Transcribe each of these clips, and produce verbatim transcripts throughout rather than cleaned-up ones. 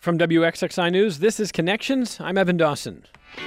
From W X X I News, this is Connections. I'm Evan Dawson.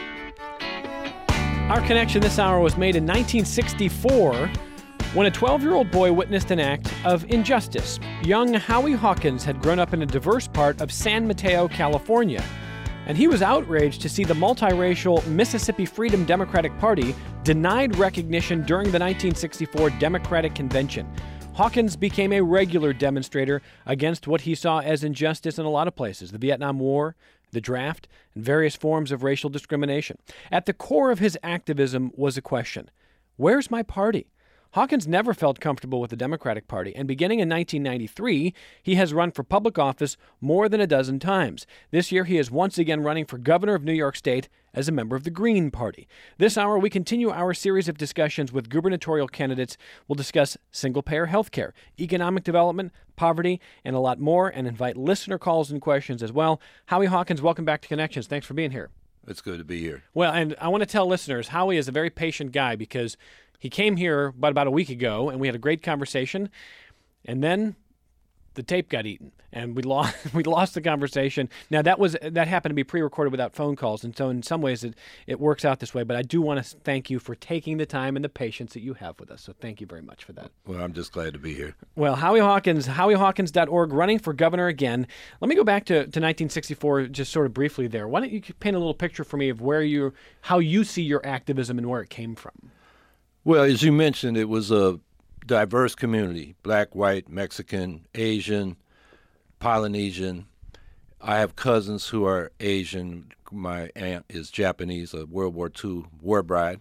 Our connection this hour was made in nineteen sixty-four when a twelve-year-old boy witnessed an act of injustice. Young Howie Hawkins had grown up in a diverse part of San Mateo, California, and he was outraged to see the multiracial Mississippi Freedom Democratic Party denied recognition during the nineteen sixty-four Democratic Convention. Hawkins became a regular demonstrator against what he saw as injustice in a lot of places: the Vietnam War, the draft, and various forms of racial discrimination. At the core of his activism was a question: where's my party? Hawkins never felt comfortable with the Democratic Party, and beginning in nineteen ninety-three, he has run for public office more than a dozen times. This year, he is once again running for governor of New York State as a member of the Green Party. This hour, we continue our series of discussions with gubernatorial candidates. We'll discuss single-payer health care, economic development, poverty, and a lot more, and invite listener calls and questions as well. Howie Hawkins, welcome back to Connections. Thanks for being here. It's good to be here. Well, and I want to tell listeners, Howie is a very patient guy because he came here about, about a week ago, and we had a great conversation, and then the tape got eaten, and we lost we lost the conversation. Now, that was that happened to be pre-recorded without phone calls, and so in some ways it, it works out this way, but I do want to thank you for taking the time and the patience that you have with us, so thank you very much for that. Well, I'm just glad to be here. Well, Howie Hawkins, howie hawkins dot org, running for governor again. Let me go back to, to nineteen sixty-four just sort of briefly there. Why don't you paint a little picture for me of where you, how you see your activism and where it came from? Well, as you mentioned, it was a diverse community: black, white, Mexican, Asian, Polynesian. I have cousins who are Asian. My aunt is Japanese, a World War Two war bride.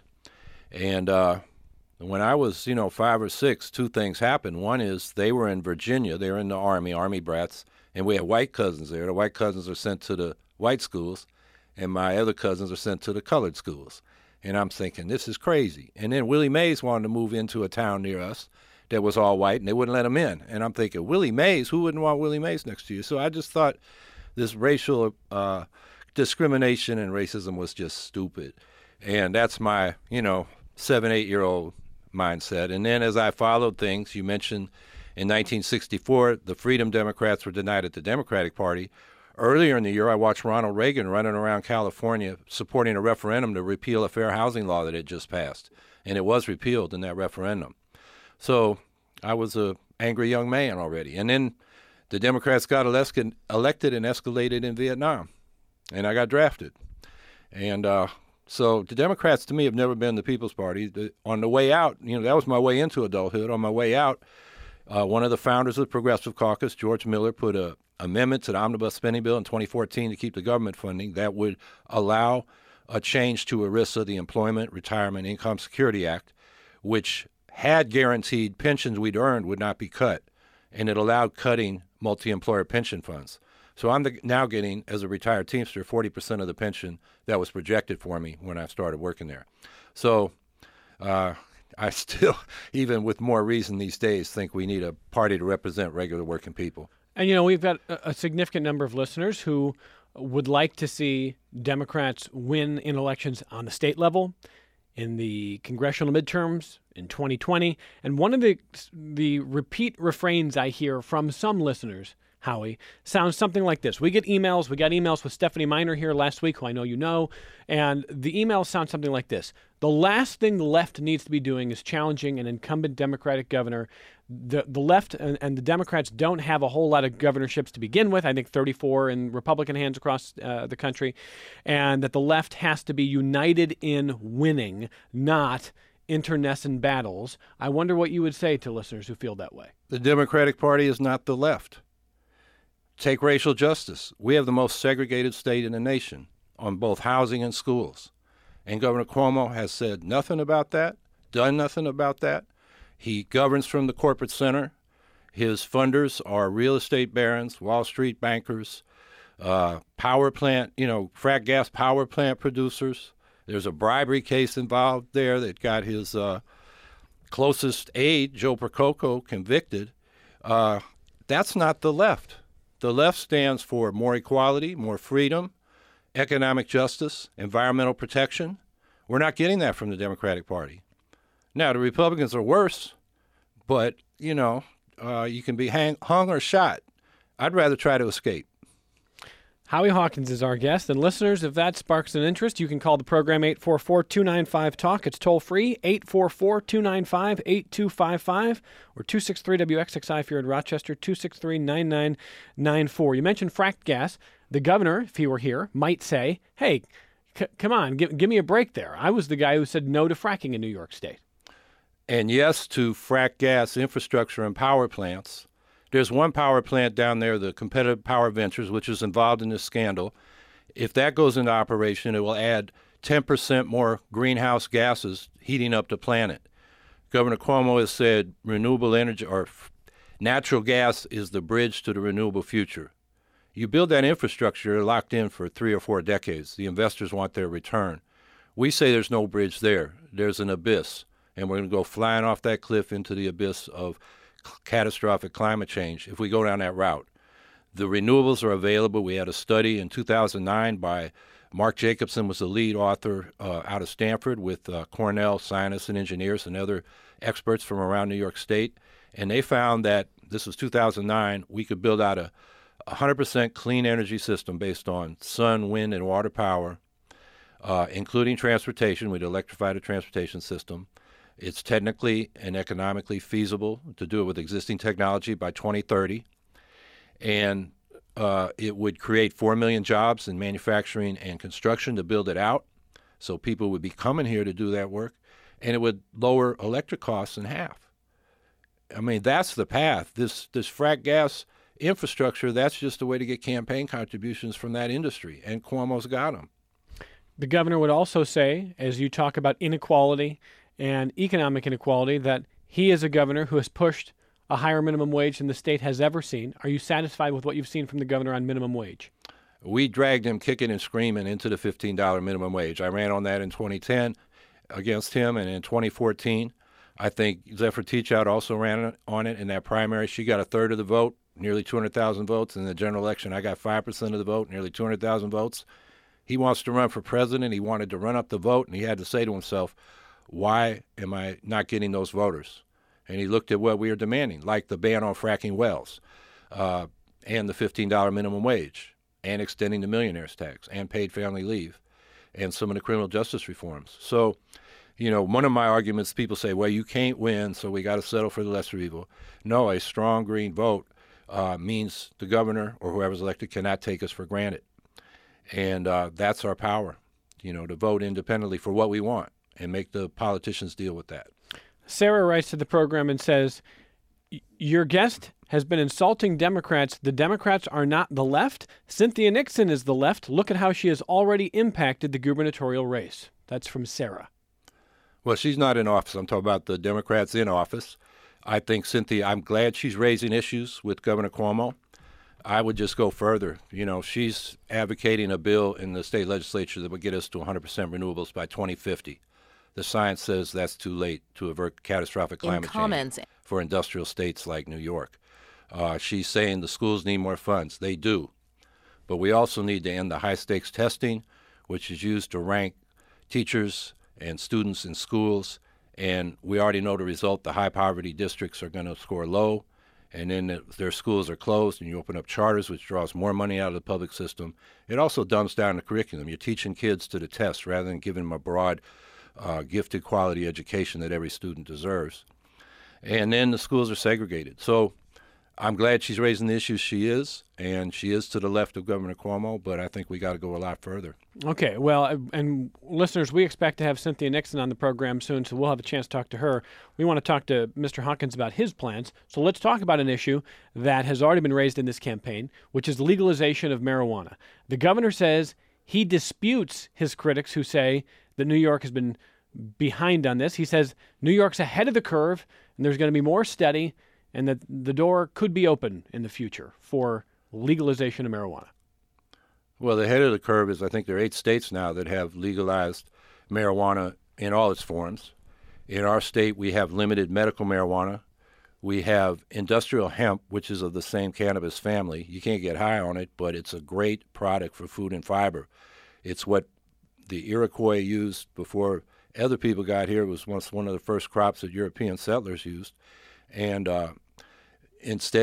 And uh, when I was, you know, five or six, two things happened. One is they were in Virginia. They were in the Army, Army brats, and we had white cousins there. The white cousins are sent to the white schools, and my other cousins are sent to the colored schools. And I'm thinking, this is crazy. And then Willie Mays wanted to move into a town near us that was all white, and they wouldn't let him in. And I'm thinking, Willie Mays? Who wouldn't want Willie Mays next to you? So I just thought this racial uh, discrimination and racism was just stupid. And that's my, you know, seven, eight-year-old mindset. And then as I followed things, you mentioned in nineteen sixty-four, the Freedom Democrats were denied at the Democratic Party. Earlier in the year, I watched Ronald Reagan running around California supporting a referendum to repeal a fair housing law that had just passed, and it was repealed in that referendum. So I was a angry young man already. And then the Democrats got elected, elected and escalated in Vietnam, and I got drafted. And uh, so the Democrats, to me, have never been the People's Party. The, on the way out, you know, that was my way into adulthood. On my way out, uh, one of the founders of the Progressive Caucus, George Miller, put a amendment to the Omnibus Spending Bill in twenty fourteen to keep the government funding that would allow a change to ERISA, the Employment, Retirement, Income Security Act, which had guaranteed pensions we'd earned would not be cut, and it allowed cutting multi-employer pension funds. So I'm the, now getting, as a retired Teamster, forty percent of the pension that was projected for me when I started working there. So uh, I still, even with more reason these days, think we need a party to represent regular working people. And, you know, we've got a significant number of listeners who would like to see Democrats win in elections on the state level, in the congressional midterms, in twenty twenty. And one of the the repeat refrains I hear from some listeners, Howie, sounds something like this. We get emails. We got emails with Stephanie Miner here last week, who I know you know, and the emails sound something like this. The last thing the left needs to be doing is challenging an incumbent Democratic governor. The the left and, and the Democrats don't have a whole lot of governorships to begin with. I think thirty-four in Republican hands across uh, the country, and that the left has to be united in winning, not internecine battles. I wonder what you would say to listeners who feel that way. The Democratic Party is not the left. Take racial justice. We have the most segregated state in the nation on both housing and schools. And Governor Cuomo has said nothing about that, done nothing about that. He governs from the corporate center. His funders are real estate barons, Wall Street bankers, uh, power plant, you know, frack gas power plant producers. There's a bribery case involved there that got his uh, closest aide, Joe Percoco, convicted. Uh, that's not the left. The left stands for more equality, more freedom, economic justice, environmental protection. We're not getting that from the Democratic Party. Now, the Republicans are worse, but, you know, uh, you can be hang, hung or shot. I'd rather try to escape. Howie Hawkins is our guest. And listeners, if that sparks an interest, you can call the program eight four four, two nine five, talk. It's toll free, eight four four, two nine five, eight two five five, or two six three W X X I if you're in Rochester, two six three, nine nine nine four. You mentioned fracked gas. The governor, if he were here, might say, hey, c- come on, give, give me a break there. I was the guy who said no to fracking in New York State. And yes to frack gas infrastructure and power plants. There's one power plant down there, the Competitive Power Ventures, which is involved in this scandal. If that goes into operation, it will add ten percent more greenhouse gases heating up the planet. Governor Cuomo has said renewable energy or natural gas is the bridge to the renewable future. You build that infrastructure, you're locked in for three or four decades. The investors want their return. We say there's no bridge there. There's an abyss, and we're going to go flying off that cliff into the abyss of catastrophic climate change if we go down that route. The renewables are available. We had a study in two thousand nine by Mark Jacobson, was the lead author uh, out of Stanford with uh, Cornell scientists and engineers and other experts from around New York State. And they found that, this was two thousand nine, we could build out a one hundred percent clean energy system based on sun, wind, and water power, uh, including transportation. We'd electrify the transportation system. It's technically and economically feasible to do it with existing technology by twenty thirty. And uh, it would create four million jobs in manufacturing and construction to build it out. So people would be coming here to do that work. And it would lower electric costs in half. I mean, that's the path. This, this frack gas infrastructure, that's just a way to get campaign contributions from that industry. And Cuomo's got them. The governor would also say, as you talk about inequality and economic inequality, that he is a governor who has pushed a higher minimum wage than the state has ever seen. Are you satisfied with what you've seen from the governor on minimum wage? We dragged him kicking and screaming into the fifteen dollars minimum wage. I ran on that in twenty ten against him, and in twenty fourteen, I think Zephyr Teachout also ran on it in that primary. She got a third of the vote, nearly two hundred thousand votes. In the general election, I got five percent of the vote, nearly two hundred thousand votes. He wants to run for president. He wanted to run up the vote, and he had to say to himself, why am I not getting those voters? And he looked at what we are demanding, like the ban on fracking wells, uh, and the fifteen dollars minimum wage, and extending the millionaire's tax, and paid family leave, and some of the criminal justice reforms. So, you know, one of my arguments, people say, well, you can't win, so we got to settle for the lesser evil. No, a strong green vote uh, means the governor or whoever's elected cannot take us for granted. And uh, that's our power, you know, to vote independently for what we want and make the politicians deal with that. Sarah writes to the program and says, your guest has been insulting Democrats. The Democrats are not the left. Cynthia Nixon is the left. Look at how she has already impacted the gubernatorial race. That's from Sarah. Well, she's not in office. I'm talking about the Democrats in office. I think Cynthia, I'm glad she's raising issues with Governor Cuomo. I would just go further. You know, she's advocating a bill in the state legislature that would get us to one hundred percent renewables by twenty fifty. The science says that's too late to avert catastrophic climate change for industrial states like New York. Uh, she's saying the schools need more funds. They do. But we also need to end the high-stakes testing, which is used to rank teachers and students in schools. And we already know the result. The high-poverty districts are going to score low. And then the, their schools are closed, and you open up charters, which draws more money out of the public system. It also dumbs down the curriculum. You're teaching kids to the test rather than giving them a broad Uh, gifted quality education that every student deserves. And then the schools are segregated. So I'm glad she's raising the issues she is, and she is to the left of Governor Cuomo, but I think we got to go a lot further. Okay, well, and listeners, we expect to have Cynthia Nixon on the program soon, so we'll have a chance to talk to her. We want to talk to Mister Hawkins about his plans, so let's talk about an issue that has already been raised in this campaign, which is legalization of marijuana. The governor says he disputes his critics who say that New York has been behind on this. He says New York's ahead of the curve, and there's going to be more study, and that the door could be open in the future for legalization of marijuana. Well, the head of the curve is I think there are eight states now that have legalized marijuana in all its forms. In our state, we have limited medical marijuana. We have industrial hemp, which is of the same cannabis family. You can't get high on it, but it's a great product for food and fiber. It's what the Iroquois used before other people got here. It was once one of the first crops that European settlers used. And uh, instead,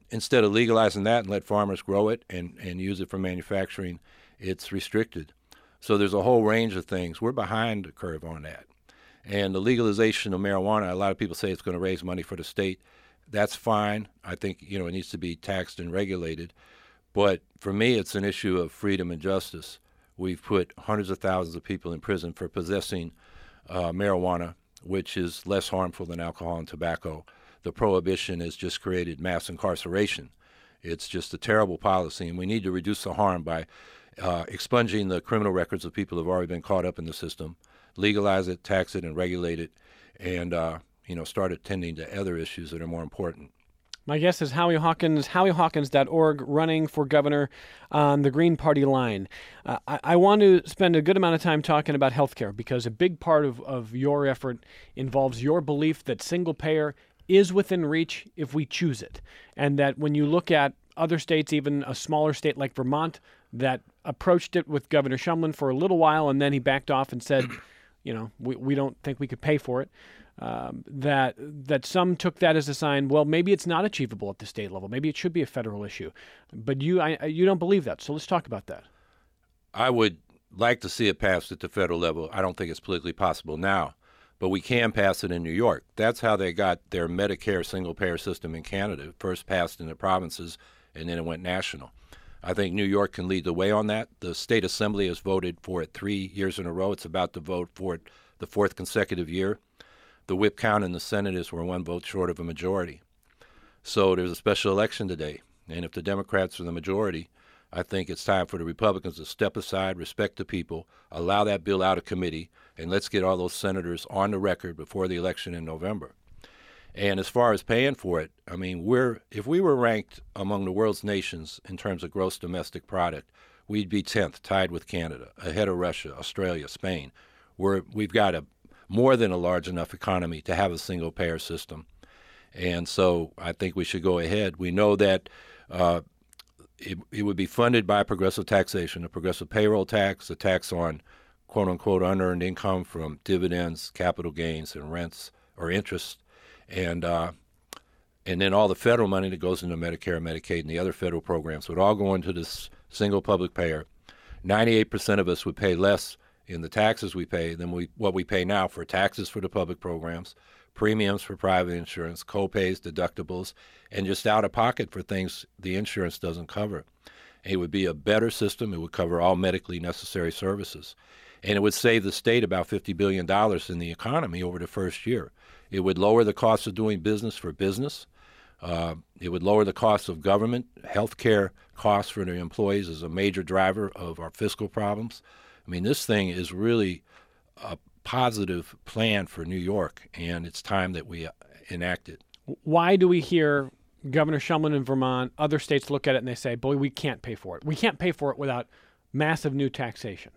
instead of legalizing that and let farmers grow it and, and use it for manufacturing, it's restricted. So there's a whole range of things. We're behind the curve on that. And the legalization of marijuana, a lot of people say it's going to raise money for the state. That's fine. I think, you know, it needs to be taxed and regulated. But for me, it's an issue of freedom and justice. We've put hundreds of thousands of people in prison for possessing uh, marijuana, which is less harmful than alcohol and tobacco. The prohibition has just created mass incarceration. It's just a terrible policy, and we need to reduce the harm by uh, expunging the criminal records of people who have already been caught up in the system, legalize it, tax it, and regulate it, and uh, you know, start attending to other issues that are more important. My guest is Howie Hawkins, howie hawkins dot org, running for governor on the Green Party line. Uh, I, I want to spend a good amount of time talking about health care because a big part of, of your effort involves your belief that single payer is within reach if we choose it. And that when you look at other states, even a smaller state like Vermont, that approached it with Governor Shumlin for a little while and then he backed off and said, you know, we, we don't think we could pay for it. Um, that that some took that as a sign, well, maybe it's not achievable at the state level. Maybe it should be a federal issue. But you I, you don't believe that. So let's talk about that. I would like to see it passed at the federal level. I don't think it's politically possible now, but we can pass it in New York. That's how they got their Medicare single-payer system in Canada. First passed in the provinces, and then it went national. I think New York can lead the way on that. The state assembly has voted for it three years in a row. It's about to vote for it the fourth consecutive year. The whip count in the Senate is we're one vote short of a majority. So there's a special election today. And if the Democrats are the majority, I think it's time for the Republicans to step aside, respect the people, allow that bill out of committee, and let's get all those senators on the record before the election in November. And as far as paying for it, I mean, we're if we were ranked among the world's nations in terms of gross domestic product, we'd be tenth, tied with Canada, ahead of Russia, Australia, Spain. We're, we've got a more than a large enough economy to have a single-payer system. And so I think we should go ahead. We know that uh, it, it would be funded by progressive taxation, a progressive payroll tax, a tax on quote-unquote unearned income from dividends, capital gains, and rents or interest, and uh, and then all the federal money that goes into Medicare, Medicaid, and the other federal programs would all go into this single public payer. ninety-eight percent of us would pay less in the taxes we pay than we what we pay now for taxes for the public programs, premiums for private insurance, co-pays, deductibles, and just out of pocket for things the insurance doesn't cover. It would be a better system. It would cover all medically necessary services. And it would save the state about fifty billion dollars in the economy over the first year. It would lower the cost of doing business for business. Uh, it would lower the cost of government. Healthcare costs for the employees is a major driver of our fiscal problems. I mean, this thing is really a positive plan for New York, and it's time that we enact it. Why do we hear Governor Shumlin in Vermont, other states look at it and they say, boy, we can't pay for it. We can't pay for it without massive new taxation.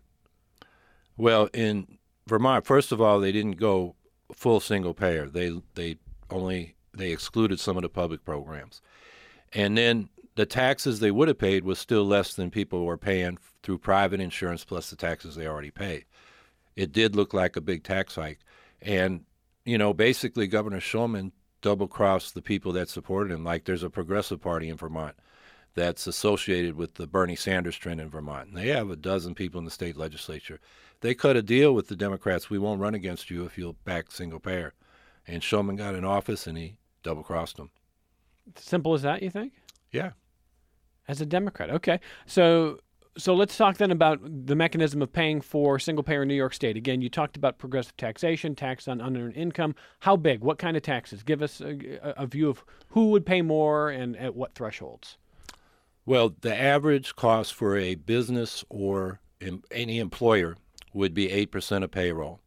Well, in Vermont, first of all, they didn't go full single payer. They they only they excluded some of the public programs. And then the taxes they would have paid was still less than people were paying through private insurance plus the taxes they already pay. It did look like a big tax hike. And, you know, basically Governor Shumlin double-crossed the people that supported him. Like there's a progressive party in Vermont that's associated with the Bernie Sanders trend in Vermont. And they have a dozen people in the state legislature. They cut a deal with the Democrats. We won't run against you if you'll back single payer. And Shumlin got in office and he double-crossed them. Simple as that, you think? Yeah. As a Democrat. Okay. So so let's talk then about the mechanism of paying for single payer in New York State. Again, you talked about progressive taxation, tax on unearned income. How big? What kind of taxes? Give us a, a view of who would pay more and at what thresholds. Well, the average cost for a business or em- any employer would be eight percent of payroll.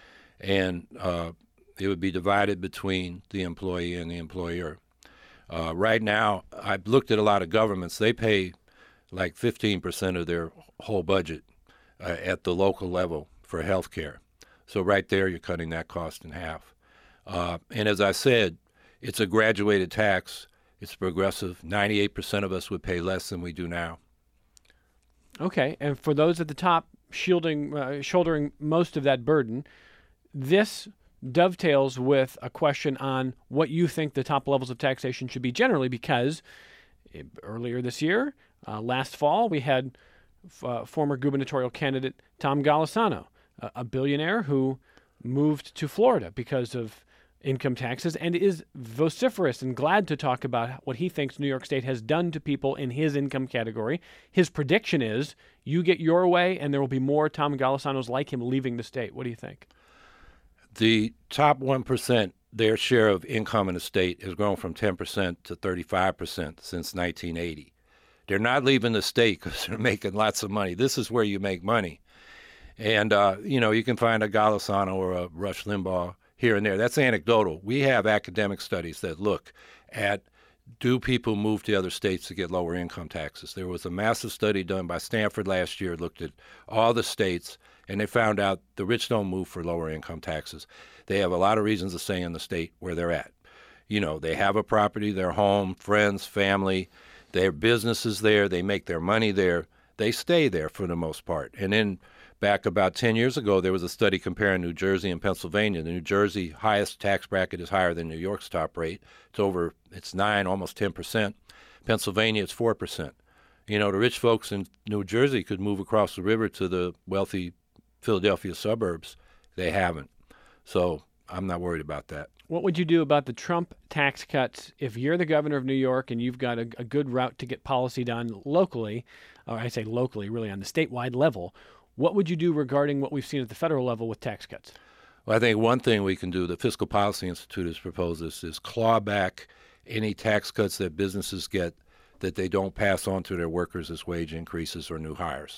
And uh, it would be divided between the employee and the employer. Uh, right now, I've looked at a lot of governments. They pay like fifteen percent of their whole budget uh, at the local level for health care. So right there, you're cutting that cost in half. Uh, and as I said, it's a graduated tax. It's progressive. ninety-eight percent of us would pay less than we do now. Okay. And for those at the top shielding, uh, shouldering most of that burden, this dovetails with a question on what you think the top levels of taxation should be generally, because earlier this year, uh, last fall, we had uh, former gubernatorial candidate Tom Golisano, a, a billionaire who moved to Florida because of income taxes and is vociferous and glad to talk about what he thinks New York State has done to people in his income category. His prediction is you get your way and there will be more Tom Golisanos like him leaving the state. What do you think? The top one percent, their share of income in the state has grown from ten percent to thirty-five percent since nineteen eighty. They're not leaving the state because they're making lots of money. This is where you make money. And, uh, you know, you can find a Golisano or a Rush Limbaugh here and there. That's anecdotal. We have academic studies that look at, do people move to other states to get lower income taxes? There was a massive study done by Stanford last year, looked at all the states, and they found out the rich don't move for lower income taxes. They have a lot of reasons to stay in the state where they're at. You know, they have a property, their home, friends, family, their businesses there, they make their money there. They stay there for the most part. And then back about ten years ago, there was a study comparing New Jersey and Pennsylvania. The New Jersey highest tax bracket is higher than New York's top rate. It's over, it's nine, almost ten percent. Pennsylvania, it's four percent. You know, the rich folks in New Jersey could move across the river to the wealthy Philadelphia suburbs. They haven't. So I'm not worried about that. What would you do about the Trump tax cuts if you're the governor of New York and you've got a, a good route to get policy done locally, or I say locally, really on the statewide level? What would you do regarding what we've seen at the federal level with tax cuts? Well, I think one thing we can do, the Fiscal Policy Institute has proposed this, is claw back any tax cuts that businesses get that they don't pass on to their workers as wage increases or new hires.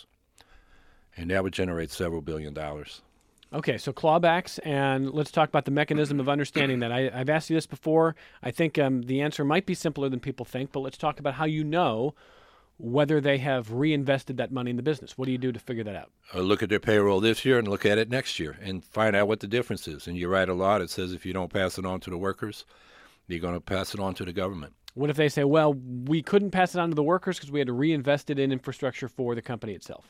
And that would generate several billion dollars. Okay, so clawbacks, and let's talk about the mechanism of understanding that. I, I've asked you this before. I think um, the answer might be simpler than people think, but let's talk about how you know whether they have reinvested that money in the business. What do you do to figure that out? Uh, look at their payroll this year and look at it next year and find out what the difference is. And you write a law that says if you don't pass it on to the workers, you're going to pass it on to the government. What if they say, well, we couldn't pass it on to the workers because we had to reinvest it in infrastructure for the company itself?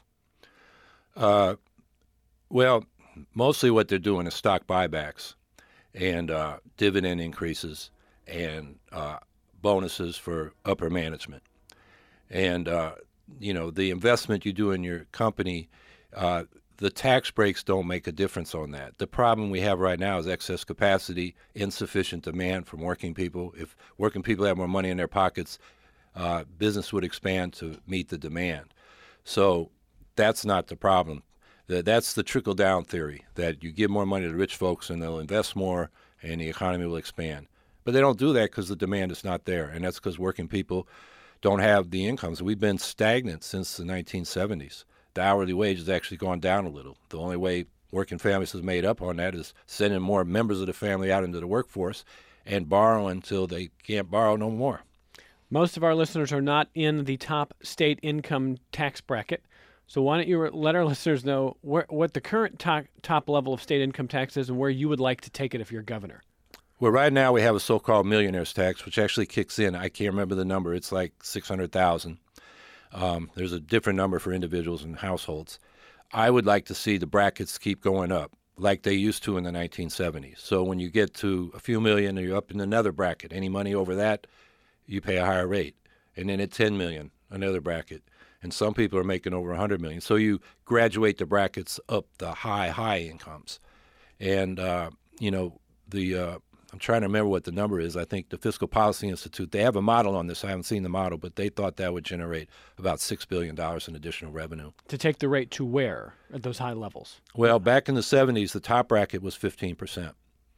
Uh, well, mostly what they're doing is stock buybacks and uh, dividend increases and uh, bonuses for upper management. And, uh, you know, the investment you do in your company, uh, the tax breaks don't make a difference on that. The problem we have right now is excess capacity, insufficient demand from working people. If working people have more money in their pockets, uh, business would expand to meet the demand. So that's not the problem. That's the trickle-down theory, that you give more money to the rich folks and they'll invest more and the economy will expand. But they don't do that because the demand is not there, and that's because working people don't have the incomes. We've been stagnant since the nineteen seventies. The hourly wage has actually gone down a little. The only way working families has made up on that is sending more members of the family out into the workforce and borrowing until they can't borrow no more. Most of our listeners are not in the top state income tax bracket. So why don't you let our listeners know where, what the current top, top level of state income tax is and where you would like to take it if you're governor? Well, right now we have a so-called millionaire's tax, which actually kicks in. I can't remember the number. It's like six hundred thousand dollars. Um, there's a different number for individuals and households. I would like to see the brackets keep going up like they used to in the nineteen seventies. So when you get to a few million, you're up in another bracket. Any money over that, you pay a higher rate. And then at ten million, another bracket. And some people are making over one hundred million. So you graduate the brackets up the high, high incomes. And, uh, you know, the uh, I'm trying to remember what the number is. I think the Fiscal Policy Institute, they have a model on this. I haven't seen the model, but they thought that would generate about six billion dollars in additional revenue. To take the rate to where at those high levels? Well, back in the seventies, the top bracket was fifteen percent.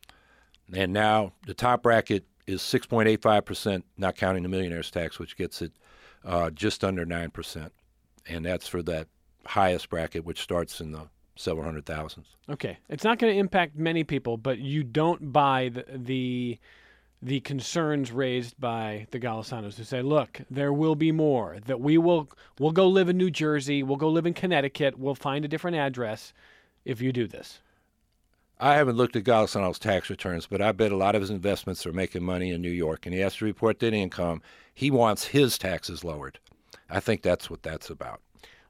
And now the top bracket is six point eight five percent, not counting the millionaire's tax, which gets it uh, just under nine percent. And that's for that highest bracket, which starts in the several hundred thousands. Okay. It's not going to impact many people, but you don't buy the, the the concerns raised by the Golisanos who say, look, there will be more, that we will we'll go live in New Jersey, we'll go live in Connecticut, we'll find a different address if you do this. I haven't looked at Golisano's tax returns, but I bet a lot of his investments are making money in New York, and he has to report that income. He wants his taxes lowered. I think that's what that's about.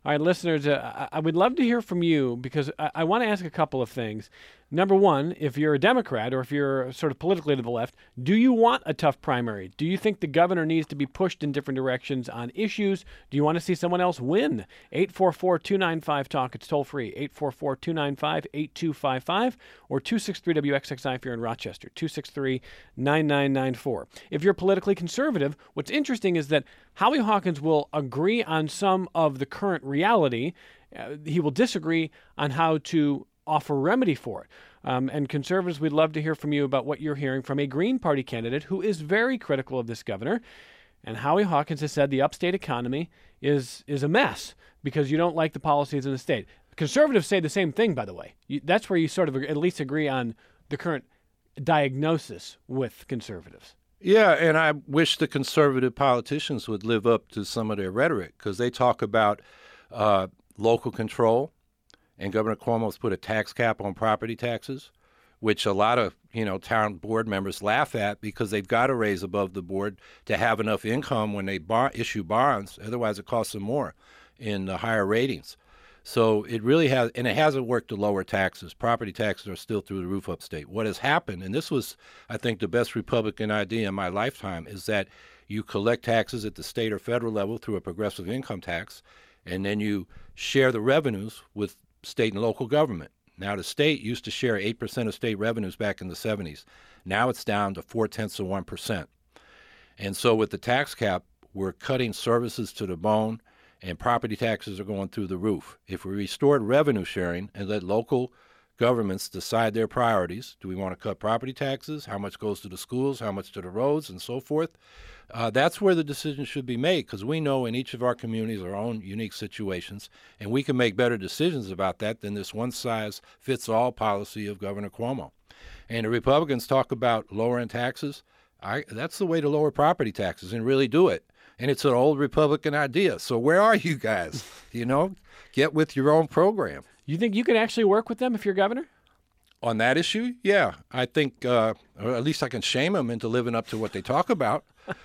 All right, listeners, uh, I I would love to hear from you because I, I want to ask a couple of things. Number one, if you're a Democrat or if you're sort of politically to the left, do you want a tough primary? Do you think the governor needs to be pushed in different directions on issues? Do you want to see someone else win? eight four four, two nine five, talk. It's toll free. eight four four, two nine five, eight two five five or two six three W X X I if you're in Rochester, two six three, nine nine nine four. If you're politically conservative, what's interesting is that Howie Hawkins will agree on some of the current reality. Uh, he will disagree on how to offer remedy for it. Um, and conservatives, we'd love to hear from you about what you're hearing from a Green Party candidate who is very critical of this governor. And Howie Hawkins has said the upstate economy is is a mess because you don't like the policies in the state. Conservatives say the same thing, by the way. You, that's where you sort of at least agree on the current diagnosis with conservatives. Yeah, and I wish the conservative politicians would live up to some of their rhetoric because they talk about uh, local control. And Governor Cuomo's put a tax cap on property taxes, which a lot of, you know, town board members laugh at because they've got to raise above the board to have enough income when they bar- issue bonds. Otherwise, it costs them more in the higher ratings. So it really has, and it hasn't worked to lower taxes. Property taxes are still through the roof upstate. What has happened, and this was, I think, the best Republican idea in my lifetime, is that you collect taxes at the state or federal level through a progressive income tax, and then you share the revenues with state and local government. Now, the state used to share eight percent of state revenues back in the seventies. Now it's down to four-tenths of one percent. And so with the tax cap, we're cutting services to the bone, and property taxes are going through the roof. If we restored revenue sharing and let local governments decide their priorities, do we want to cut property taxes, how much goes to the schools, how much to the roads, and so forth, uh, that's where the decision should be made, because we know in each of our communities our own unique situations, and we can make better decisions about that than this one-size-fits-all policy of Governor Cuomo. And the Republicans talk about lowering taxes. I, that's the way to lower property taxes and really do it. And it's an old Republican idea. So where are you guys? You know, get with your own program. You think you could actually work with them if you're governor? On that issue, yeah. I think, uh, or at least I can shame them into living up to what they talk about.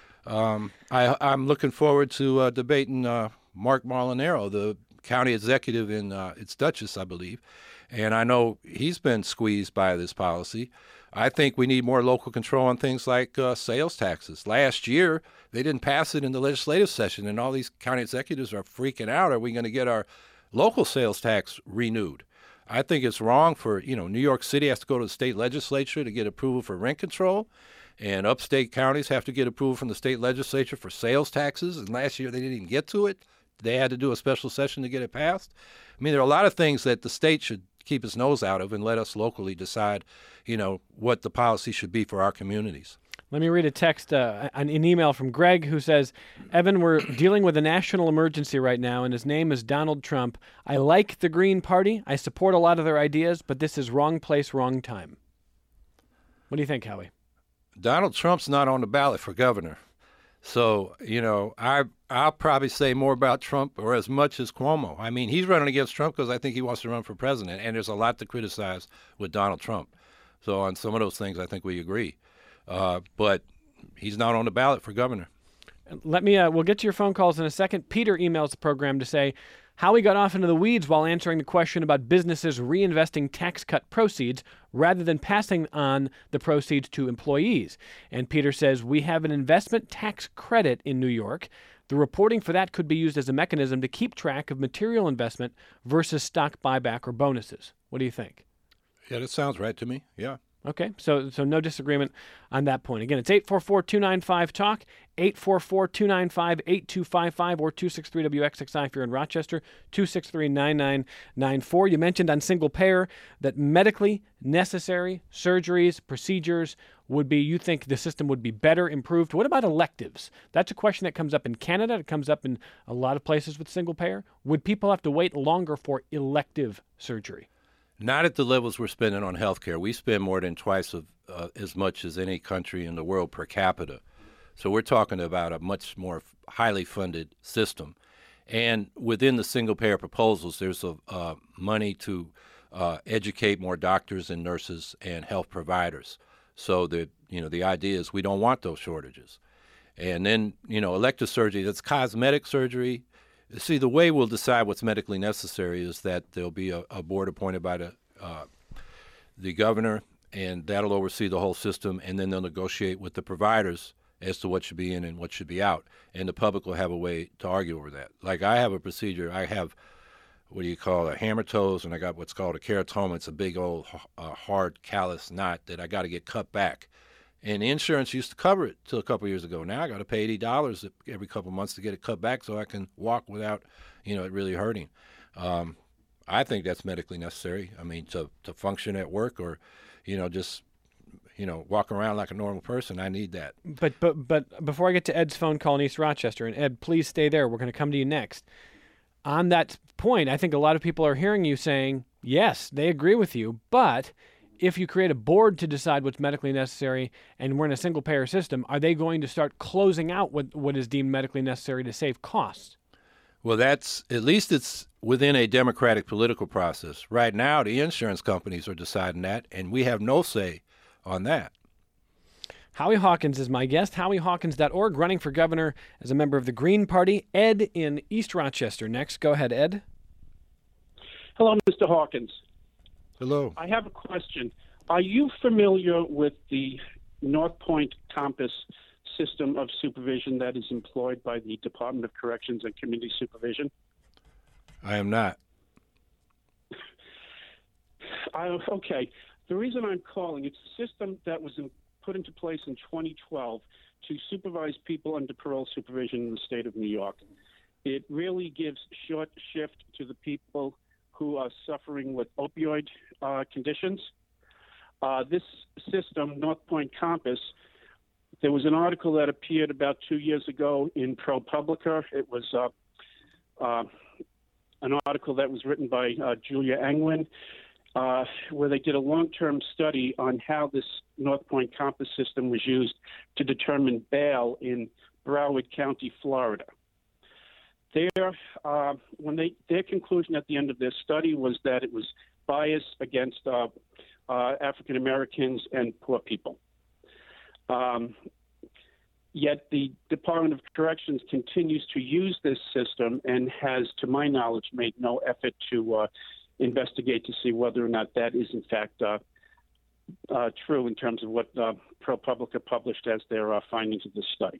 um, I, I'm looking forward to uh, debating uh, Mark Molinaro, the county executive in uh, it's Dutchess, I believe. And I know he's been squeezed by this policy. I think we need more local control on things like uh, sales taxes. Last year, they didn't pass it in the legislative session, and all these county executives are freaking out. Are we going to get our local sales tax renewed? I think it's wrong for, you know, New York City has to go to the state legislature to get approval for rent control, and upstate counties have to get approval from the state legislature for sales taxes, and last year they didn't even get to it. They had to do a special session to get it passed. I mean, there are a lot of things that the state should keep its nose out of and let us locally decide, you know, what the policy should be for our communities. Let me read a text, uh, an, an email from Greg who says, Evan, we're dealing with a national emergency right now, and his name is Donald Trump. I like the Green Party. I support a lot of their ideas, but this is wrong place, wrong time. What do you think, Howie? Donald Trump's not on the ballot for governor. So, you know, I, I'll probably say more about Trump or as much as Cuomo. I mean, he's running against Trump because I think he wants to run for president, and there's a lot to criticize with Donald Trump. So on some of those things, I think we agree. Uh, but he's not on the ballot for governor. Let me, uh, we'll get to your phone calls in a second. Peter emails the program to say, Howie got off into the weeds while answering the question about businesses reinvesting tax cut proceeds rather than passing on the proceeds to employees. And Peter says, we have an investment tax credit in New York. The reporting for that could be used as a mechanism to keep track of material investment versus stock buyback or bonuses. What do you think? Yeah, that sounds right to me. Yeah. Okay, so so no disagreement on that point. Again, it's eight four four, two nine five, talk, eight four four, two nine five, eight two five five, or two six three W X X I if you're in Rochester, two six three, nine nine nine four. You mentioned on single payer that medically necessary surgeries, procedures would be, you think the system would be better improved. What about electives? That's a question that comes up in Canada. It comes up in a lot of places with single payer. Would people have to wait longer for elective surgery? Not at the levels we're spending on healthcare. We spend more than twice of, uh, as much as any country in the world per capita. So we're talking about a much more highly funded system. And within the single-payer proposals, there's a, uh, money to uh, educate more doctors and nurses and health providers. So that, you know, the idea is we don't want those shortages. And then, you know, elective surgery, that's cosmetic surgery. See, the way we'll decide what's medically necessary is that there'll be a, a board appointed by the uh, the governor, and that'll oversee the whole system, and then they'll negotiate with the providers as to what should be in and what should be out, and the public will have a way to argue over that. Like I have a procedure, I have what do you call it, hammer toes, and I got what's called a keratoma. It's a big old uh, hard callus knot that I got to get cut back. And insurance used to cover it till a couple of years ago. Now I got to pay eighty dollars every couple of months to get it cut back so I can walk without, you know, it really hurting. Um, I think that's medically necessary. I mean, to, to function at work or, you know, just, you know, walk around like a normal person, I need that. But but but before I get to Ed's phone call in East Rochester, and Ed, please stay there. We're going to come to you next. On that point, I think a lot of people are hearing you saying, yes, they agree with you, but if you create a board to decide what's medically necessary and we're in a single-payer system, are they going to start closing out what, what is deemed medically necessary to save costs? Well, that's, at least it's within a democratic political process. Right now, the insurance companies are deciding that, and we have no say on that. Howie Hawkins is my guest, howie hawkins dot org, running for governor as a member of the Green Party. Ed in East Rochester next. Go ahead, Ed. Hello, Mister Hawkins. Hello. I have a question. Are you familiar with the North Point Compass system of supervision that is employed by the Department of Corrections and Community Supervision? I am not. I, okay. The reason I'm calling, it's a system that was in, put into place in twenty twelve to supervise people under parole supervision in the state of New York. It really gives short shift to the people who are suffering with opioid uh, conditions. Uh, this system, North Point Compass, there was an article that appeared about two years ago in ProPublica. It was uh, uh, an article that was written by uh, Julia Angwin, uh, where they did a long-term study on how this North Point Compass system was used to determine bail in Broward County, Florida. Their, uh, when they, their conclusion at the end of their study was that it was biased against uh, uh, African Americans and poor people. Um, yet the Department of Corrections continues to use this system and has, to my knowledge, made no effort to uh, investigate to see whether or not that is in fact uh, uh, true in terms of what uh, ProPublica published as their uh, findings of this study.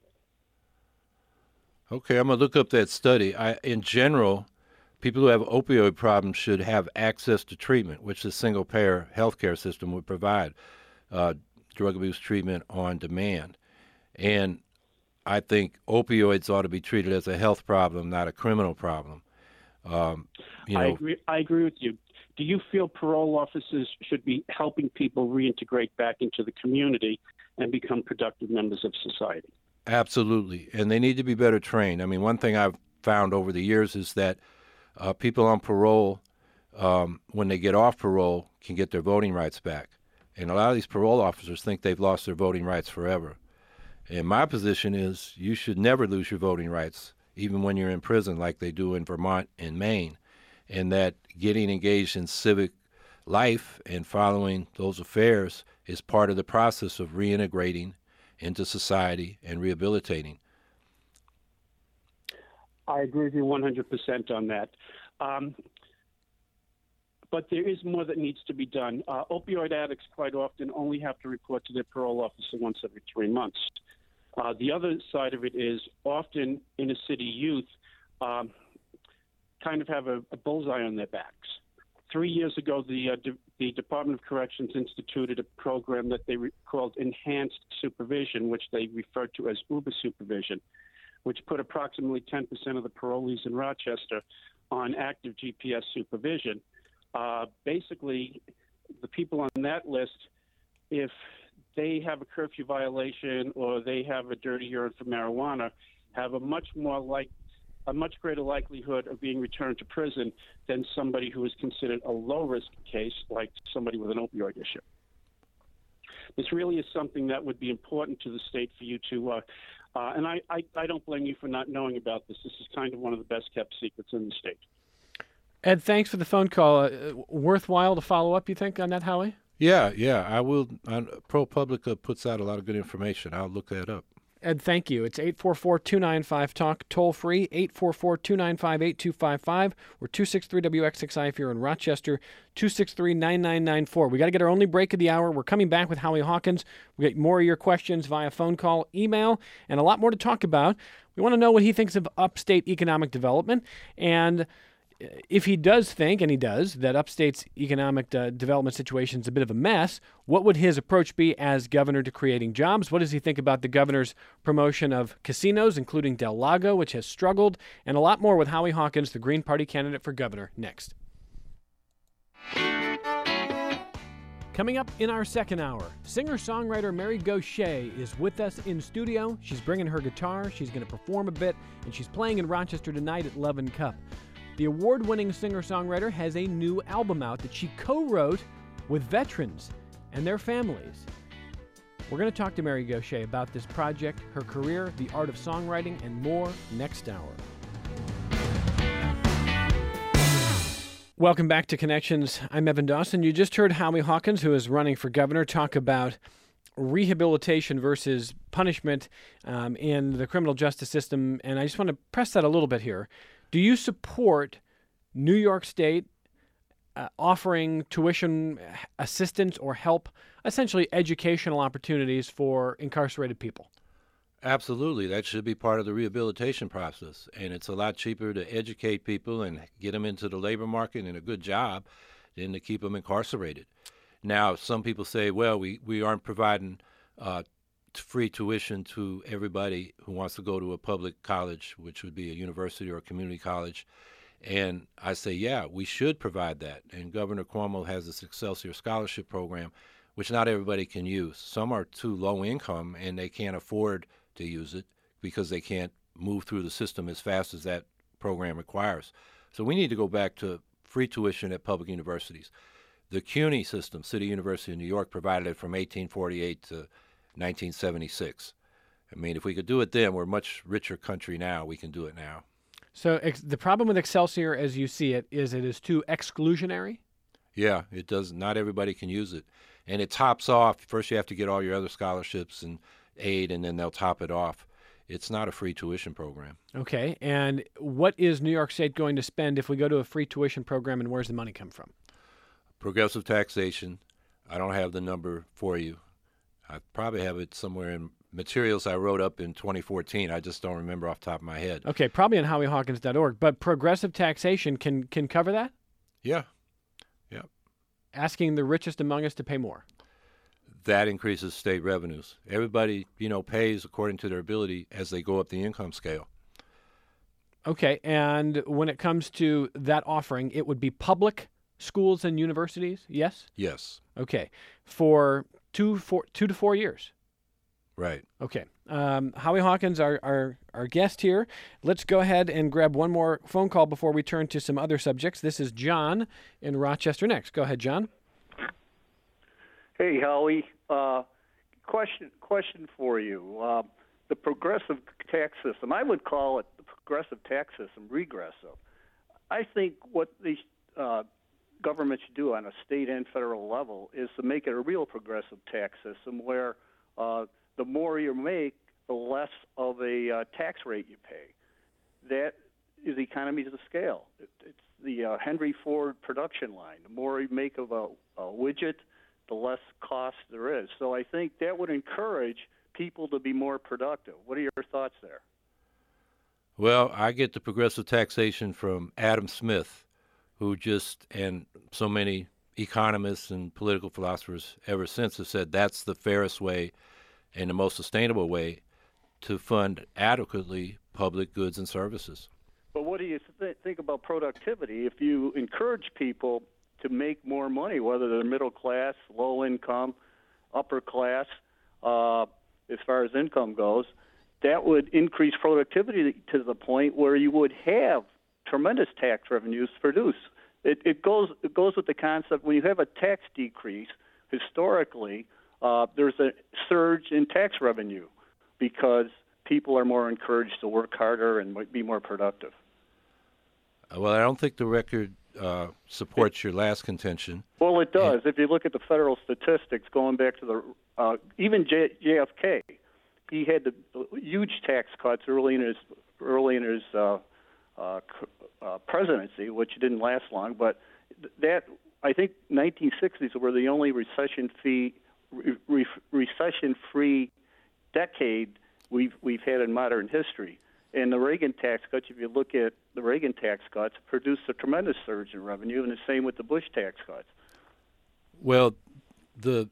Okay, I'm going to look up that study. I, in general, people who have opioid problems should have access to treatment, which the single-payer healthcare system would provide, uh, drug abuse treatment on demand. And I think opioids ought to be treated as a health problem, not a criminal problem. Um, you know, I agree. I agree with you. Do you feel parole officers should be helping people reintegrate back into the community and become productive members of society? Absolutely, and they need to be better trained. I mean, one thing I've found over the years is that uh, people on parole, um, when they get off parole, can get their voting rights back. And a lot of these parole officers think they've lost their voting rights forever. And my position is you should never lose your voting rights, even when you're in prison like they do in Vermont and Maine, and that getting engaged in civic life and following those affairs is part of the process of reintegrating into society and rehabilitating. I agree with you one hundred percent on that. Um, but there is more that needs to be done. Uh, opioid addicts quite often only have to report to their parole officer once every three months. Uh, the other side of it is often inner city youth um, kind of have a, a bullseye on their backs. Three years ago, the, uh, De- the Department of Corrections instituted a program that they re- called Enhanced Supervision, which they referred to as Uber Supervision, which put approximately ten percent of the parolees in Rochester on active G P S supervision. Uh, basically, the people on that list, if they have a curfew violation or they have a dirty urine for marijuana, have a much more like a much greater likelihood of being returned to prison than somebody who is considered a low-risk case, like somebody with an opioid issue. This really is something that would be important to the state for you to, uh, uh, and I, I, I don't blame you for not knowing about this. This is kind of one of the best-kept secrets in the state. Ed, thanks for the phone call. Uh, worthwhile to follow up, you think, on that, Howie? Yeah, yeah, I will. I, ProPublica puts out a lot of good information. I'll look that up. Ed, thank you. It's eight four four, two nine five, talk, toll free, eight four four, two nine five, eight two five five, or two six three W X X I if you're in Rochester, two six three, nine nine nine four. We got to get our only break of the hour. We're coming back with Howie Hawkins. We get more of your questions via phone call, email, and a lot more to talk about. We want to know what he thinks of upstate economic development, and if he does think, and he does, that upstate's economic uh, development situation is a bit of a mess, what would his approach be as governor to creating jobs? What does he think about the governor's promotion of casinos, including Del Lago, which has struggled? And a lot more with Howie Hawkins, the Green Party candidate for governor, next. Coming up in our second hour, singer-songwriter Mary Gauthier is with us in studio. She's bringing her guitar, she's going to perform a bit, and she's playing in Rochester tonight at Love and Cup. The award-winning singer-songwriter has a new album out that she co-wrote with veterans and their families. We're going to talk to Mary Gauthier about this project, her career, the art of songwriting, and more next hour. Welcome back to Connections. I'm Evan Dawson. You just heard Howie Hawkins, who is running for governor, talk about rehabilitation versus punishment um, in the criminal justice system, and I just want to press that a little bit here. Do you support New York State uh, offering tuition assistance or help, essentially educational opportunities for incarcerated people? Absolutely. That should be part of the rehabilitation process. And it's a lot cheaper to educate people and get them into the labor market and a good job than to keep them incarcerated. Now, some people say, well, we, we aren't providing uh, free tuition to everybody who wants to go to a public college, which would be a university or a community college. And I say, yeah, we should provide that. And Governor Cuomo has this Excelsior Scholarship Program, which not everybody can use. Some are too low income and they can't afford to use it because they can't move through the system as fast as that program requires. So we need to go back to free tuition at public universities. The CUNY system, City University of New York, provided it from eighteen forty-eight to nineteen seventy-six. I mean, if we could do it then, we're a much richer country now. We can do it now. So ex- the problem with Excelsior, as you see it, is it is too exclusionary? Yeah, it does. Not everybody can use it. And it tops off. First you have to get all your other scholarships and aid, and then they'll top it off. It's not a free tuition program. Okay. And what is New York State going to spend if we go to a free tuition program, and where's the money come from? Progressive taxation. I don't have the number for you. I probably have it somewhere in materials I wrote up in twenty fourteen. I just don't remember off the top of my head. Okay, probably on howie hawkins dot org. But progressive taxation can can cover that? Yeah. Yeah. Asking the richest among us to pay more. That increases state revenues. Everybody, you know, pays according to their ability as they go up the income scale. Okay, and when it comes to that offering, it would be public schools and universities, yes? Yes. Okay, for two, four, two to four years. Right. Okay. Um, Howie Hawkins, our, our, our guest here. Let's go ahead and grab one more phone call before we turn to some other subjects. This is John in Rochester next. Go ahead, John. Hey, Howie. Uh, question question for you. Uh, the progressive tax system, I would call it the progressive tax system regressive. I think what the uh, government should do on a state and federal level is to make it a real progressive tax system where uh, the more you make, the less of a uh, tax rate you pay. That is economies of scale. It, it's the uh, Henry Ford production line. The more you make of a, a widget, the less cost there is. So I think that would encourage people to be more productive. What are your thoughts there? Well, I get the progressive taxation from Adam Smith, who just, and so many economists and political philosophers ever since have said that's the fairest way and the most sustainable way to fund adequately public goods and services. But what do you th- think about productivity? If you encourage people to make more money, whether they're middle class, low income, upper class, uh, as far as income goes, that would increase productivity to the point where you would have tremendous tax revenues produced. It, it goes it goes with the concept when you have a tax decrease, historically, uh, there's a surge in tax revenue because people are more encouraged to work harder and be more productive. Well, I don't think the record uh, supports your last contention. Well, it does. And if you look at the federal statistics going back to the uh, even J- JFK, he had the huge tax cuts early in his early in his uh, uh, uh, presidency, which didn't last long. But that I think nineteen sixties were the only recession-free re- recession-free decade we've we've had in modern history. And the Reagan tax cuts, if you look at the Reagan tax cuts, produced a tremendous surge in revenue, and the same with the Bush tax cuts. Well, the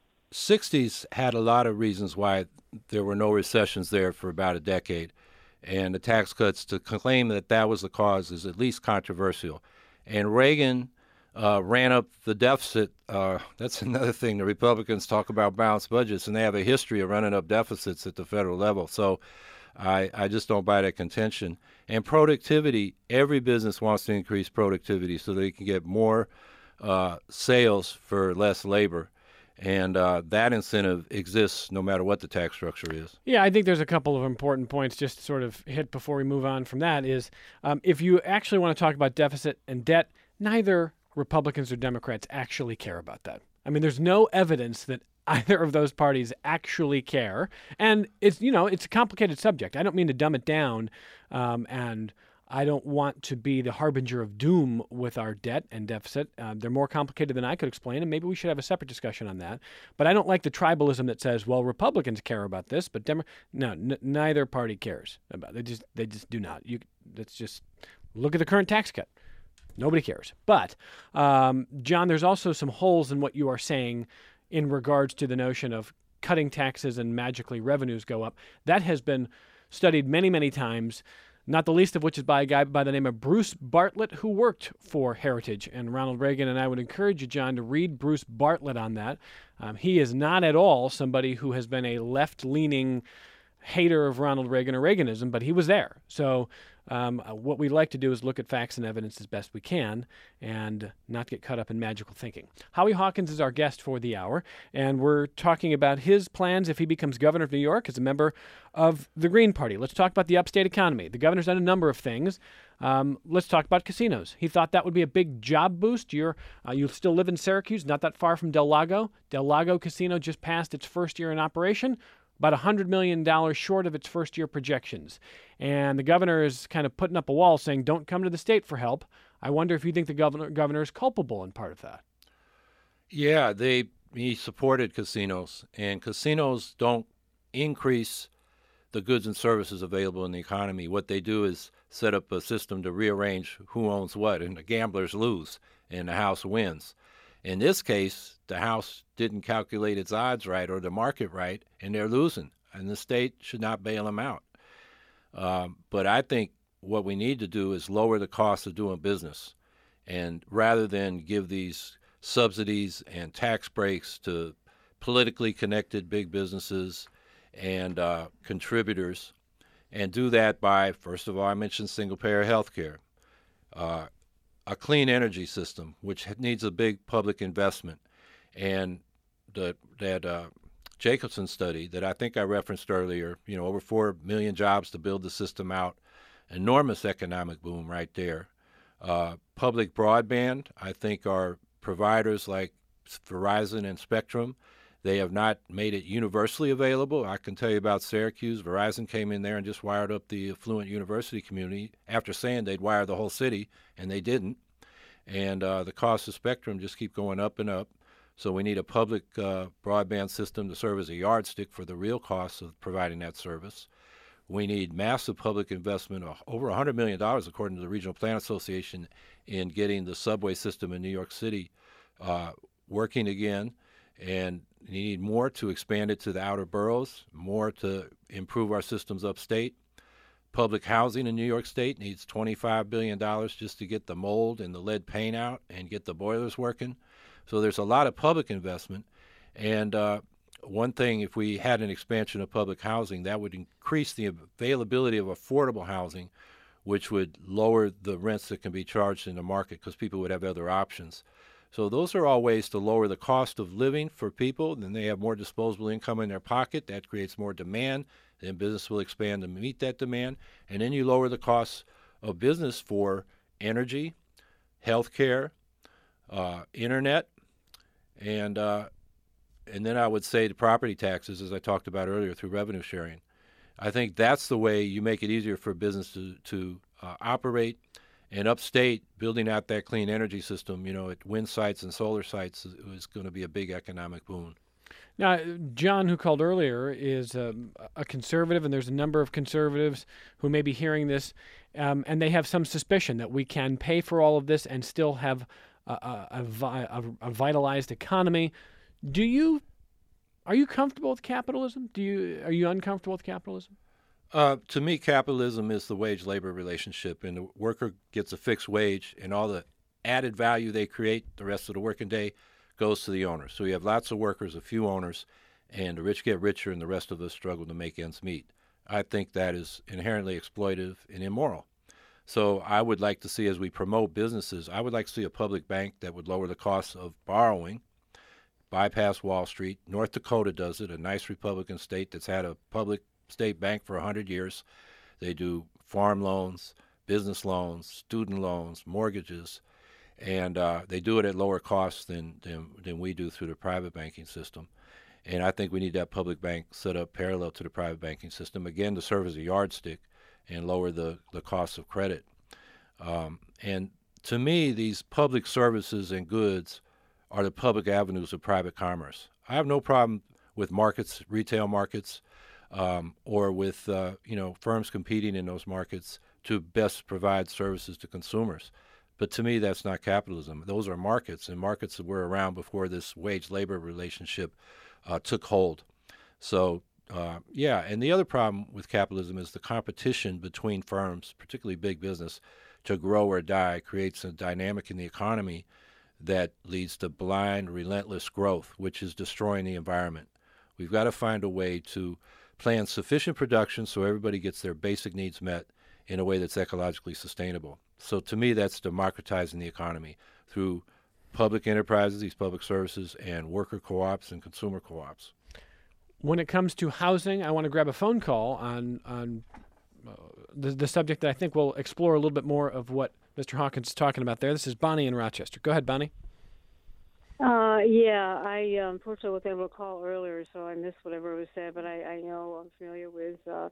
sixties had a lot of reasons why there were no recessions there for about a decade. And the tax cuts, to claim that that was the cause, is at least controversial. And Reagan uh, ran up the deficit. Uh, that's another thing. The Republicans talk about balanced budgets, and they have a history of running up deficits at the federal level. So I, I just don't buy that contention. And productivity, every business wants to increase productivity so they can get more uh, sales for less labor. And uh, that incentive exists no matter what the tax structure is. Yeah, I think there's a couple of important points just to sort of hit before we move on from that is um, if you actually want to talk about deficit and debt, neither Republicans or Democrats actually care about that. I mean, there's no evidence that either of those parties actually care. And it's, you know, it's a complicated subject. I don't mean to dumb it down, um, and I don't want to be the harbinger of doom with our debt and deficit. Uh, they're more complicated than I could explain, and maybe we should have a separate discussion on that. But I don't like the tribalism that says, well, Republicans care about this, but Demo- no, n- neither party cares about it. They just, they just do not. You, let's just look at the current tax cut. Nobody cares. But, um, John, there's also some holes in what you are saying in regards to the notion of cutting taxes and magically revenues go up. That has been studied many, many times, not the least of which is by a guy by the name of Bruce Bartlett, who worked for Heritage and Ronald Reagan. And I would encourage you, John, to read Bruce Bartlett on that. Um, he is not at all somebody who has been a left-leaning hater of Ronald Reagan or Reaganism, but he was there. So um, what we like to do is look at facts and evidence as best we can and not get caught up in magical thinking. Howie Hawkins is our guest for the hour, and we're talking about his plans if he becomes governor of New York as a member of the Green Party. Let's talk about the upstate economy. The governor's done a number of things. Um, let's talk about casinos. He thought that would be a big job boost. You're, uh, you still live in Syracuse, not that far from Del Lago. Del Lago Casino just passed its first year in operation, about one hundred million dollars short of its first-year projections. And the governor is kind of putting up a wall saying, don't come to the state for help. I wonder if you think the governor, governor is culpable in part of that. Yeah, they he supported casinos, and casinos don't increase the goods and services available in the economy. What they do is set up a system to rearrange who owns what, and the gamblers lose, and the house wins. In this case, the house didn't calculate its odds right or the market right, and they're losing, and the state should not bail them out. Um, but I think what we need to do is lower the cost of doing business, and rather than give these subsidies and tax breaks to politically connected big businesses and uh, contributors, and do that by, first of all, I mentioned single-payer health care, uh, a clean energy system, which needs a big public investment. And the, that uh, Jacobson study that I think I referenced earlier, you know, over four million jobs to build the system out, enormous economic boom right there. Uh, public broadband, I think our providers like Verizon and Spectrum, they have not made it universally available. I can tell you about Syracuse. Verizon came in there and just wired up the affluent university community after saying they'd wire the whole city, and they didn't. And uh, the cost of Spectrum just keep going up and up. So we need a public uh, broadband system to serve as a yardstick for the real costs of providing that service. We need massive public investment, of over one hundred million dollars, according to the Regional Plan Association, in getting the subway system in New York City uh, working again. And you need more to expand it to the outer boroughs, more to improve our systems upstate. Public housing in New York State needs twenty-five billion dollars just to get the mold and the lead paint out and get the boilers working. So there's a lot of public investment. And uh, one thing, if we had an expansion of public housing, that would increase the availability of affordable housing, which would lower the rents that can be charged in the market because people would have other options. So those are all ways to lower the cost of living for people. Then they have more disposable income in their pocket. That creates more demand. Then business will expand to meet that demand. And then you lower the costs of business for energy, healthcare, uh, internet, and uh, and then I would say the property taxes, as I talked about earlier, through revenue sharing. I think that's the way you make it easier for business to, to uh, operate. And upstate, building out that clean energy system, you know, at wind sites and solar sites is, is going to be a big economic boon. Now, John, who called earlier, is um, a conservative, and there's a number of conservatives who may be hearing this, um, and they have some suspicion that we can pay for all of this and still have a, a, a, a, a vitalized economy. Do you, are you comfortable with capitalism? Do you, are you uncomfortable with capitalism? Uh, to me, capitalism is the wage-labor relationship, and the worker gets a fixed wage, and all the added value they create the rest of the working day goes to the owner. So you have lots of workers, a few owners, and the rich get richer, and the rest of us struggle to make ends meet. I think that is inherently exploitive and immoral. So I would like to see, as we promote businesses, I would like to see a public bank that would lower the cost of borrowing, bypass Wall Street. North Dakota does it, a nice Republican state that's had a public state bank for one hundred years. They do farm loans, business loans, student loans, mortgages, and uh, they do it at lower costs than, than than we do through the private banking system. And I think we need that public bank set up parallel to the private banking system, again, to serve as a yardstick and lower the, the cost of credit. Um, and to me, these public services and goods are the public avenues of private commerce. I have no problem with markets, retail markets, Um, or with uh, you know firms competing in those markets to best provide services to consumers. But to me, that's not capitalism. Those are markets, and markets that were around before this wage-labor relationship uh, took hold. So, uh, yeah, and the other problem with capitalism is the competition between firms, particularly big business, to grow or die creates a dynamic in the economy that leads to blind, relentless growth, which is destroying the environment. We've got to find a way to plan sufficient production so everybody gets their basic needs met in a way that's ecologically sustainable. So to me, that's democratizing the economy through public enterprises, these public services, and worker co-ops and consumer co-ops. When it comes to housing, I want to grab a phone call on on uh, the, the subject that I think we'll explore a little bit more of what Mister Hawkins is talking about there. This is Bonnie in Rochester. Go ahead, Bonnie. Uh, yeah, I um, unfortunately wasn't able to call earlier, so I missed whatever was said, but I, I know I'm familiar with uh,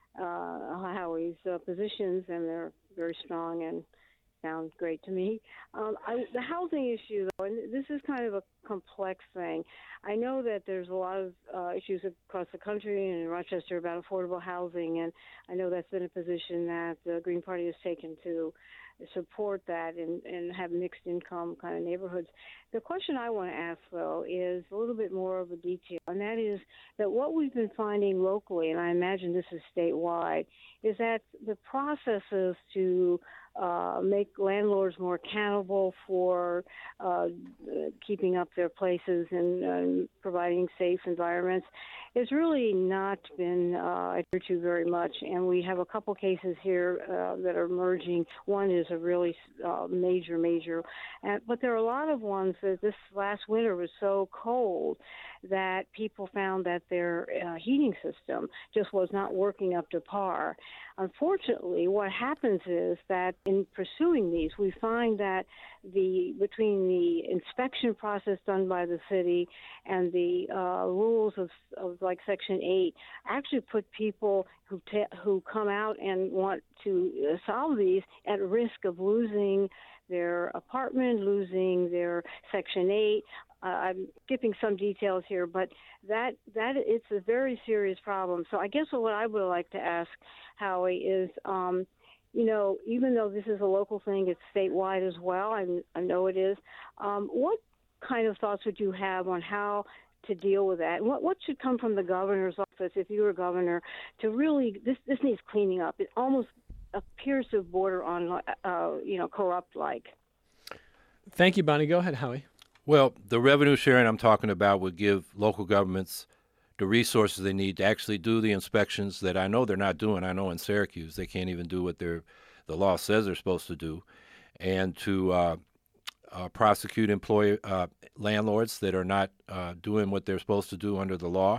uh, Howie's uh, positions, and they're very strong and sound great to me. Um, I, the housing issue, though, and this is kind of a complex thing. I know that there's a lot of uh, issues across the country and in Rochester about affordable housing, and I know that's been a position that the Green Party has taken to support that and, and have mixed income kind of neighborhoods. The question I want to ask, though, is a little bit more of a detail, and that is that what we've been finding locally, and I imagine this is statewide, is that the processes to uh, make landlords more accountable for uh, keeping up their places and uh, providing safe environments has really not been uh, adhered to very much. And we have a couple cases here uh, that are emerging. One is a really uh, major, major, uh, but there are a lot of ones that this last winter was so cold that people found that their uh, heating system just was not working up to par. Unfortunately, what happens is that in pursuing these, we find that the between the inspection process done by the city and the uh, rules of, of like Section eight actually put people who ta- who come out and want to uh, solve these at risk of losing their apartment, losing their Section eight. Uh, I'm skipping some details here, but that that it's a very serious problem. So I guess what I would like to ask Howie is, um, you know, even though this is a local thing, it's statewide as well. I, I know it is. Um, what kind of thoughts would you have on how to deal with that? And what what should come from the governor's office, if you were governor, to really this this needs cleaning up? It almost appears to border on, uh, you know, corrupt-like. Thank you, Bonnie. Go ahead, Howie. Well, the revenue sharing I'm talking about would give local governments the resources they need to actually do the inspections that I know they're not doing. I know in Syracuse they can't even do what they're, the law says they're supposed to do, and to uh, uh, prosecute employer uh, landlords that are not uh, doing what they're supposed to do under the law.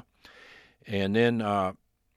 And then, uh,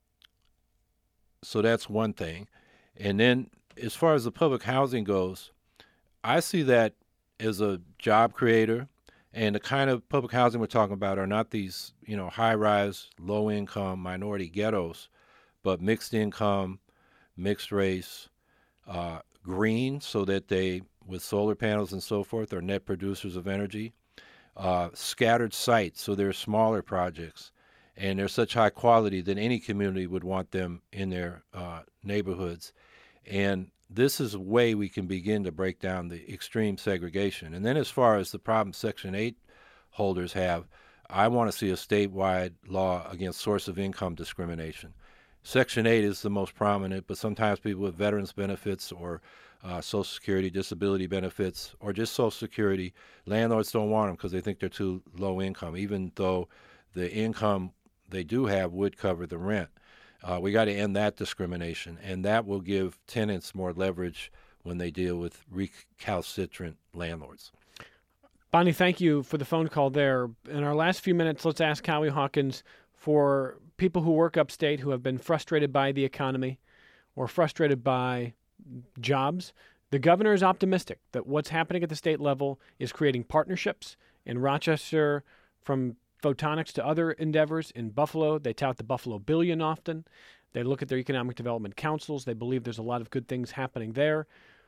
so that's one thing. And then as far as the public housing goes, I see that as a job creator, And the kind of public housing we're talking about are not these, you know, high-rise, low-income, minority ghettos, but mixed income, mixed race, uh, green, so that they, with solar panels and so forth, are net producers of energy. Uh, scattered sites, so they're smaller projects, and they're such high quality that any community would want them in their uh, neighborhoods. And this is a way we can begin to break down the extreme segregation. And then as far as the problem Section eight holders have, I want to see a statewide law against source of income discrimination. Section eight is the most prominent, but sometimes people with veterans benefits or uh, Social Security, disability benefits, or just Social Security, landlords don't want them because they think they're too low income, even though the income they do have would cover the rent. Uh, we got to end that discrimination, and that will give tenants more leverage when they deal with recalcitrant landlords. Bonnie, thank you for the phone call there. In our last few minutes, let's ask Howie Hawkins, for people who work upstate who have been frustrated by the economy or frustrated by jobs, the governor is optimistic that what's happening at the state level is creating partnerships. In Rochester, from photonics to other endeavors. In Buffalo, they tout the Buffalo Billion often. They look at their economic development councils. They believe there's a lot of good things happening there.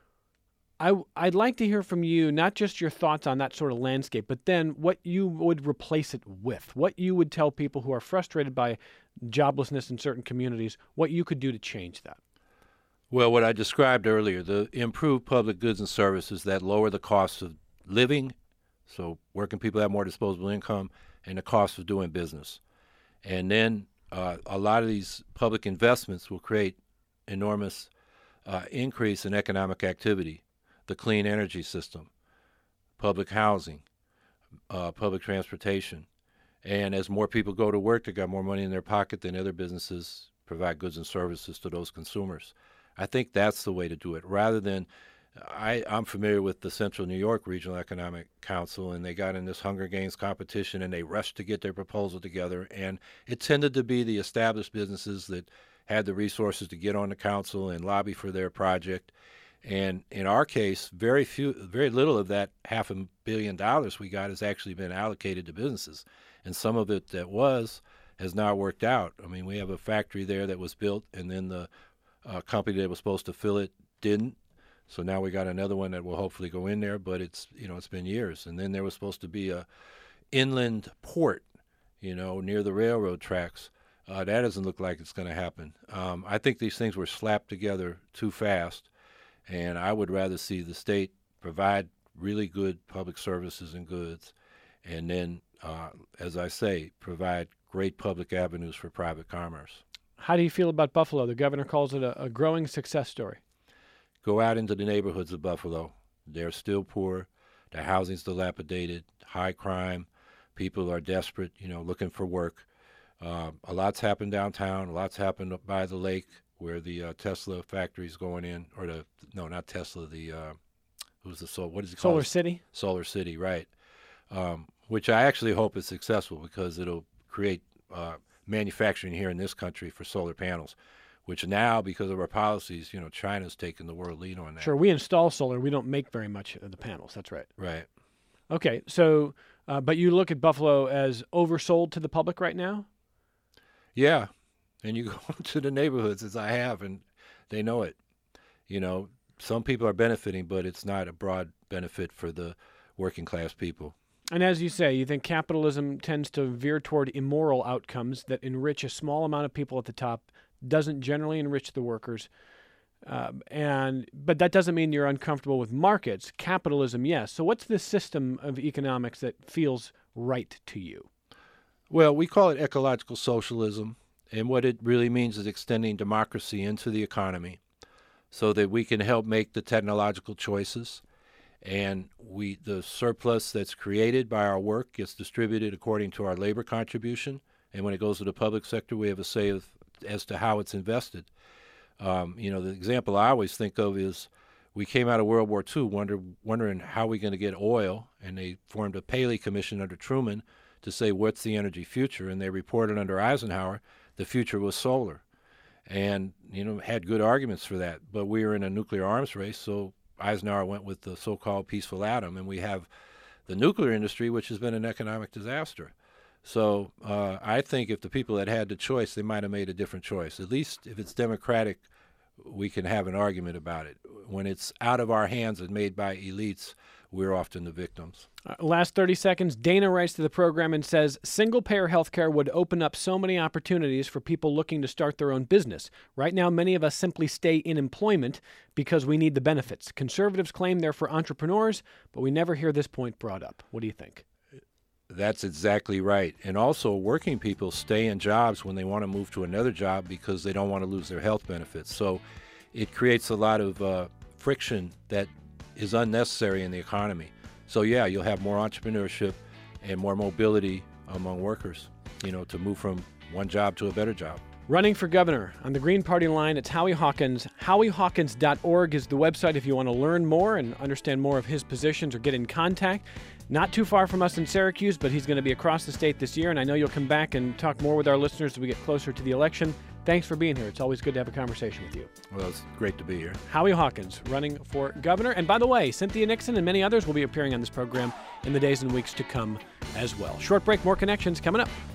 I, I'd like to hear from you, not just your thoughts on that sort of landscape, but then what you would replace it with, what you would tell people who are frustrated by joblessness in certain communities, what you could do to change that. Well, what I described earlier, the improved public goods and services that lower the cost of living, so working people have more disposable income, and the cost of doing business. And then uh, a lot of these public investments will create enormous uh, increase in economic activity. The clean energy system, public housing, uh, public transportation. And as more people go to work, they got more money in their pocket than other businesses provide goods and services to those consumers. I think that's the way to do it, rather than, I, I'm familiar with the Central New York Regional Economic Council, and they got in this Hunger Games competition, and they rushed to get their proposal together, and it tended to be the established businesses that had the resources to get on the council and lobby for their project. And in our case, very few, very little of that half a billion dollars we got has actually been allocated to businesses. And some of it that was has not worked out. I mean, we have a factory there that was built, and then the uh, company that was supposed to fill it didn't. So now we got another one that will hopefully go in there, but it's, you know, it's been years. And then there was supposed to be a inland port, you know, near the railroad tracks. Uh, that doesn't look like it's going to happen. Um, I think these things were slapped together too fast. And I would rather see the state provide really good public services and goods, and then, uh, as I say, provide great public avenues for private commerce. How do you feel about Buffalo? The governor calls it a, a growing success story. Go out into the neighborhoods of Buffalo. They're still poor. Their housing's dilapidated, high crime. People are desperate, you know, looking for work. Uh, a lot's happened downtown. A lot's happened up by the lake, where the uh, Tesla factory is going in, or the, no, not Tesla, the, uh, who's the, soul, what is it called? Solar City? Solar City, right. Um, which I actually hope is successful, because it'll create uh, manufacturing here in this country for solar panels, which now, because of our policies, you know, China's taken the world lead on that. Sure, we install solar. We don't make very much of the panels. That's right. Right. Okay, so, uh, but you look at Buffalo as oversold to the public right now? Yeah. And you go to the neighborhoods, as I have, and they know it. You know, some people are benefiting, but it's not a broad benefit for the working class people. And as you say, you think capitalism tends to veer toward immoral outcomes that enrich a small amount of people at the top, doesn't generally enrich the workers. Uh, and but that doesn't mean you're uncomfortable with markets. Capitalism, yes. So what's the system of economics that feels right to you? Well, we call it ecological socialism. And what it really means is extending democracy into the economy so that we can help make the technological choices. And we, the surplus that's created by our work gets distributed according to our labor contribution. And when it goes to the public sector, we have a say of, as to how it's invested. Um, you know, the example I always think of is we came out of World War Two wonder, wondering how we're going to get oil. And they formed a Paley Commission under Truman to say, what's the energy future? And they reported under Eisenhower, the future was solar, and, you know, had good arguments for that. But we were in a nuclear arms race, so Eisenhower went with the so-called peaceful atom, and we have the nuclear industry, which has been an economic disaster. So uh, I think if the people had had the choice, they might have made a different choice. At least if it's democratic, we can have an argument about it. When it's out of our hands and made by elites, we're often the victims. Uh, last thirty seconds. Dana writes to the program and says, single-payer health care would open up so many opportunities for people looking to start their own business. Right now, many of us simply stay in employment because we need the benefits. Conservatives claim they're for entrepreneurs, but we never hear this point brought up. What do you think? That's exactly right. And also, working people stay in jobs when they want to move to another job because they don't want to lose their health benefits. So it creates a lot of uh, friction that is unnecessary in the economy. So yeah, you'll have more entrepreneurship and more mobility among workers, you know, to move from one job to a better job. Running for governor on the Green Party line, it's Howie Hawkins. Howie Hawkins dot org is the website if you want to learn more and understand more of his positions or get in contact. Not too far from us in Syracuse, but he's going to be across the state this year, and I know you'll come back and talk more with our listeners as we get closer to the election. Thanks for being here. It's always good to have a conversation with you. Well, it's great to be here. Howie Hawkins, running for governor. And by the way, Cynthia Nixon and many others will be appearing on this program in the days and weeks to come as well. Short break, more connections coming up.